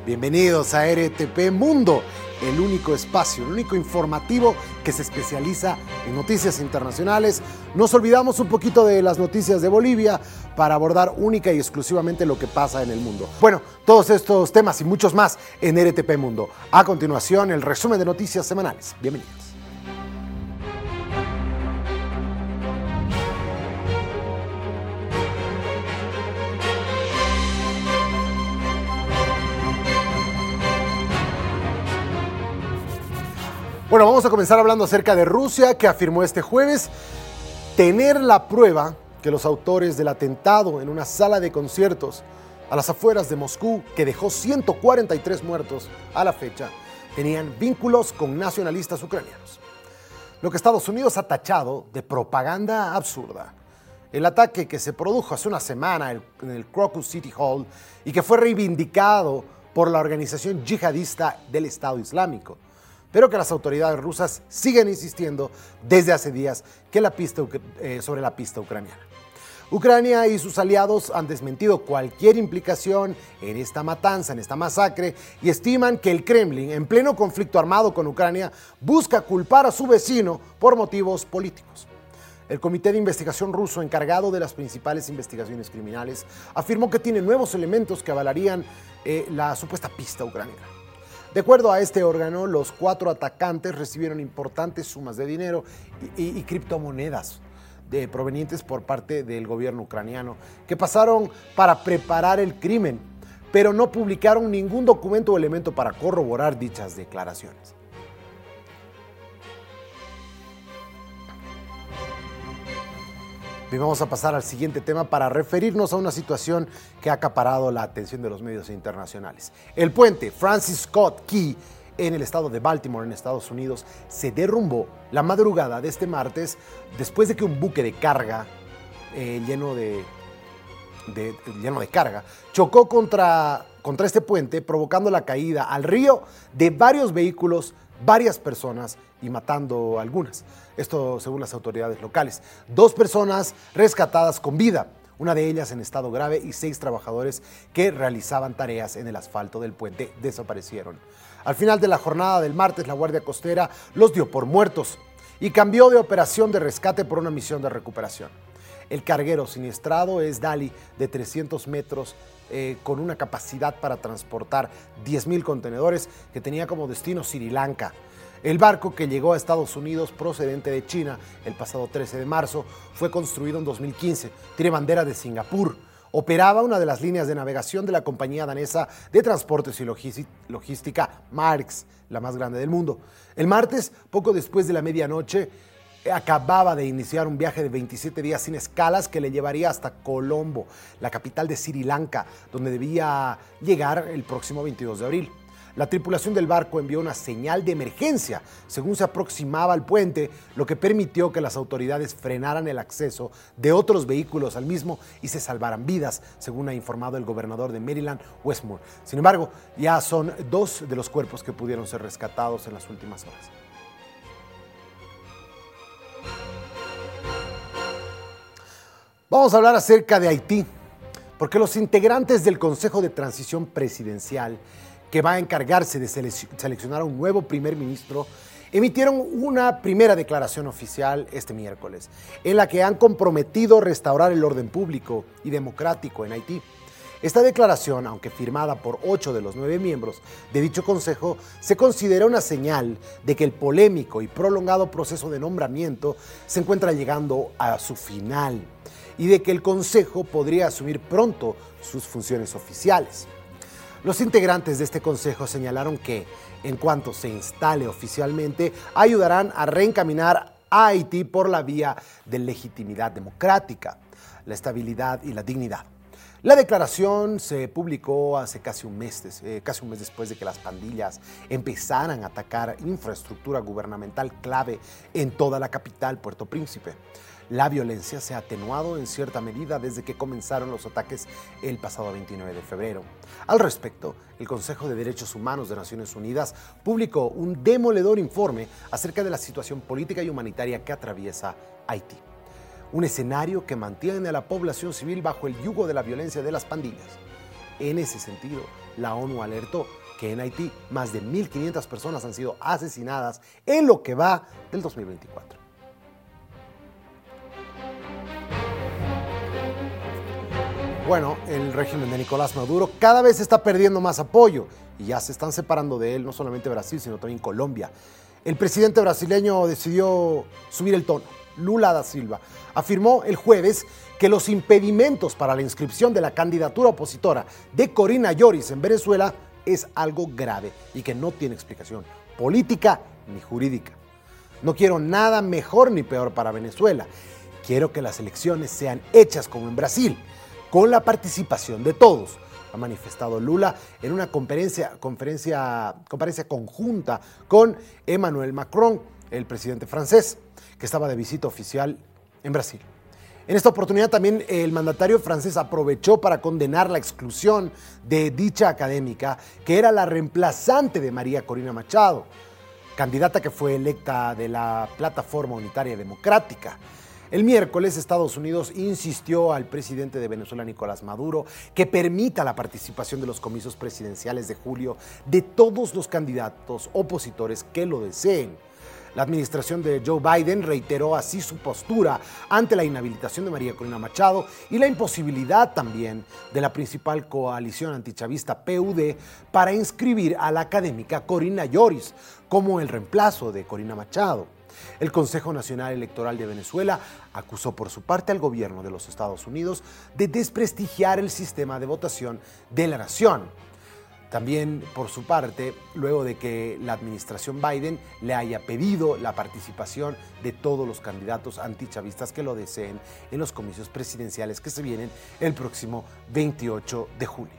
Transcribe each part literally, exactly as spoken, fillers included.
Bienvenidos a R T P Mundo, el único espacio, el único informativo que se especializa en noticias internacionales. Nos olvidamos un poquito de las noticias de Bolivia para abordar única y exclusivamente lo que pasa en el mundo. Bueno, todos estos temas y muchos más en R T P Mundo. A continuación, el resumen de noticias semanales. Bienvenidos. Bueno, vamos a comenzar hablando acerca de Rusia, que afirmó este jueves tener la prueba que los autores del atentado en una sala de conciertos a las afueras de Moscú, que dejó ciento cuarenta y tres muertos a la fecha, tenían vínculos con nacionalistas ucranianos. Lo que Estados Unidos ha tachado de propaganda absurda. El ataque que se produjo hace una semana en el Crocus City Hall y que fue reivindicado por la organización yihadista del Estado Islámico, pero que las autoridades rusas siguen insistiendo desde hace días que la pista, eh, sobre la pista ucraniana. Ucrania y sus aliados han desmentido cualquier implicación en esta matanza, en esta masacre, y estiman que el Kremlin, en pleno conflicto armado con Ucrania, busca culpar a su vecino por motivos políticos. El Comité de Investigación ruso, encargado de las principales investigaciones criminales, afirmó que tiene nuevos elementos que avalarían eh, la supuesta pista ucraniana. De acuerdo a este órgano, los cuatro atacantes recibieron importantes sumas de dinero y, y, y criptomonedas de, provenientes por parte del gobierno ucraniano, que pasaron para preparar el crimen, pero no publicaron ningún documento o elemento para corroborar dichas declaraciones. Y vamos a pasar al siguiente tema para referirnos a una situación que ha acaparado la atención de los medios internacionales. El puente Francis Scott Key en el estado de Baltimore, en Estados Unidos, se derrumbó la madrugada de este martes después de que un buque de carga eh, lleno, de, de, lleno de carga chocó contra, contra este puente, provocando la caída al río de varios vehículos, varias personas y matando a algunas. Esto según las autoridades locales. Dos personas rescatadas con vida, una de ellas en estado grave, y seis trabajadores que realizaban tareas en el asfalto del puente desaparecieron. Al final de la jornada del martes, la Guardia Costera los dio por muertos y cambió de operación de rescate por una misión de recuperación. El carguero siniestrado es Dali, de trescientos metros, eh, con una capacidad para transportar diez mil contenedores, que tenía como destino Sri Lanka. El barco, que llegó a Estados Unidos procedente de China el pasado trece de marzo, fue construido en dos mil quince. Tiene bandera de Singapur. Operaba una de las líneas de navegación de la compañía danesa de transportes y logística Maersk, la más grande del mundo. El martes, poco después de la medianoche, acababa de iniciar un viaje de veintisiete días sin escalas que le llevaría hasta Colombo, la capital de Sri Lanka, donde debía llegar el próximo veintidós de abril. La tripulación del barco envió una señal de emergencia según se aproximaba al puente, lo que permitió que las autoridades frenaran el acceso de otros vehículos al mismo y se salvaran vidas, según ha informado el gobernador de Maryland, Wes Moore. Sin embargo, ya son dos de los cuerpos que pudieron ser rescatados en las últimas horas. Vamos a hablar acerca de Haití, porque los integrantes del Consejo de Transición Presidencial, que va a encargarse de seleccionar a un nuevo primer ministro, emitieron una primera declaración oficial este miércoles, en la que han comprometido restaurar el orden público y democrático en Haití. Esta declaración, aunque firmada por ocho de los nueve miembros de dicho consejo, se considera una señal de que el polémico y prolongado proceso de nombramiento se encuentra llegando a su final y de que el consejo podría asumir pronto sus funciones oficiales. Los integrantes de este consejo señalaron que, en cuanto se instale oficialmente, ayudarán a reencaminar a Haití por la vía de legitimidad democrática, la estabilidad y la dignidad. La declaración se publicó hace casi un mes, eh, casi un mes después de que las pandillas empezaran a atacar infraestructura gubernamental clave en toda la capital, Puerto Príncipe. La violencia se ha atenuado en cierta medida desde que comenzaron los ataques el pasado veintinueve de febrero. Al respecto, el Consejo de Derechos Humanos de Naciones Unidas publicó un demoledor informe acerca de la situación política y humanitaria que atraviesa Haití. Un escenario que mantiene a la población civil bajo el yugo de la violencia de las pandillas. En ese sentido, la ONU alertó que en Haití más de mil quinientas personas han sido asesinadas en lo que va del dos mil veinticuatro. Bueno, el régimen de Nicolás Maduro cada vez está perdiendo más apoyo y ya se están separando de él no solamente Brasil, sino también Colombia. El presidente brasileño decidió subir el tono. Lula da Silva afirmó el jueves que los impedimentos para la inscripción de la candidatura opositora de Corina Yoris en Venezuela es algo grave y que no tiene explicación política ni jurídica. No quiero nada mejor ni peor para Venezuela. Quiero que las elecciones sean hechas como en Brasil, con la participación de todos, ha manifestado Lula en una conferencia, conferencia, conferencia conjunta con Emmanuel Macron, el presidente francés, que estaba de visita oficial en Brasil. En esta oportunidad también el mandatario francés aprovechó para condenar la exclusión de dicha académica, que era la reemplazante de María Corina Machado, candidata que fue electa de la Plataforma Unitaria Democrática. El miércoles, Estados Unidos insistió al presidente de Venezuela, Nicolás Maduro, que permita la participación de los comicios presidenciales de julio de todos los candidatos opositores que lo deseen. La administración de Joe Biden reiteró así su postura ante la inhabilitación de María Corina Machado y la imposibilidad también de la principal coalición antichavista P U D para inscribir a la académica Corina Yoris como el reemplazo de Corina Machado. El Consejo Nacional Electoral de Venezuela acusó por su parte al gobierno de los Estados Unidos de desprestigiar el sistema de votación de la nación. También, por su parte, luego de que la administración Biden le haya pedido la participación de todos los candidatos antichavistas que lo deseen en los comicios presidenciales que se vienen el próximo veintiocho de julio.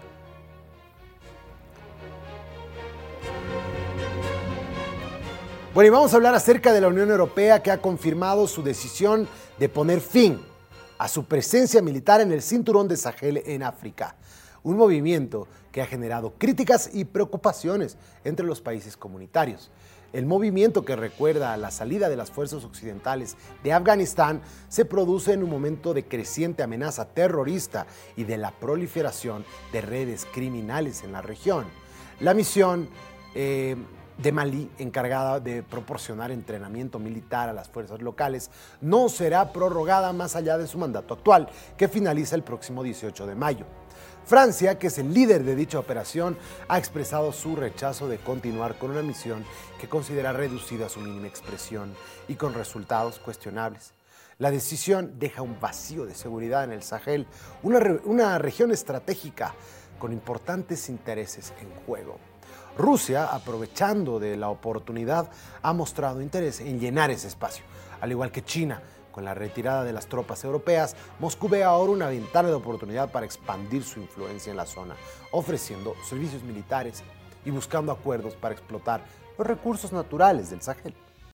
Bueno, y vamos a hablar acerca de la Unión Europea, que ha confirmado su decisión de poner fin a su presencia militar en el cinturón de Sahel en África. Un movimiento que ha generado críticas y preocupaciones entre los países comunitarios. El movimiento, que recuerda a la salida de las fuerzas occidentales de Afganistán, se produce en un momento de creciente amenaza terrorista y de la proliferación de redes criminales en la región. La misión eh, de Malí, encargada de proporcionar entrenamiento militar a las fuerzas locales, no será prorrogada más allá de su mandato actual, que finaliza el próximo dieciocho de mayo. Francia, que es el líder de dicha operación, ha expresado su rechazo de continuar con una misión que considera reducida a su mínima expresión y con resultados cuestionables. La decisión deja un vacío de seguridad en el Sahel, una, re- una región estratégica con importantes intereses en juego. Rusia, aprovechando de la oportunidad, ha mostrado interés en llenar ese espacio, al igual que China. Con la retirada de las tropas europeas, Moscú ve ahora una ventana de oportunidad para expandir su influencia en la zona, ofreciendo servicios militares y buscando acuerdos para explotar los recursos naturales del Sahel.